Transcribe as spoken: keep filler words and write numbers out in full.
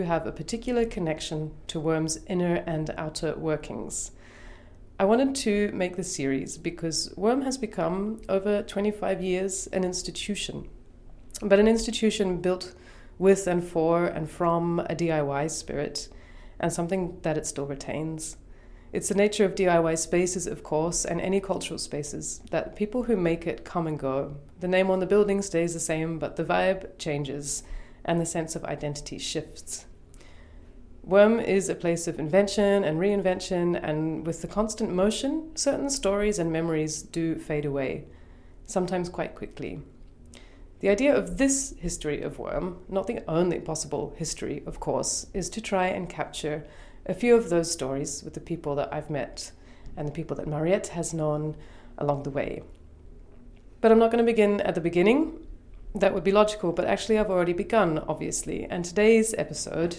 have a particular connection to Worm's inner and outer workings. I wanted to make this series because Worm has become, over twenty-five years, an institution, but an institution built with and for and from a D I Y spirit, and something that it still retains. It's the nature of D I Y spaces, of course, and any cultural spaces, that people who make it come and go. The name on the building stays the same, but the vibe changes, and the sense of identity shifts. Worm is a place of invention and reinvention, and with the constant motion, certain stories and memories do fade away, sometimes quite quickly. The idea of this history of Worm, not the only possible history, of course, is to try and capture a few of those stories with the people that I've met and the people that Mariette has known along the way. But I'm not going to begin at the beginning. That would be logical, but actually I've already begun, obviously. And today's episode,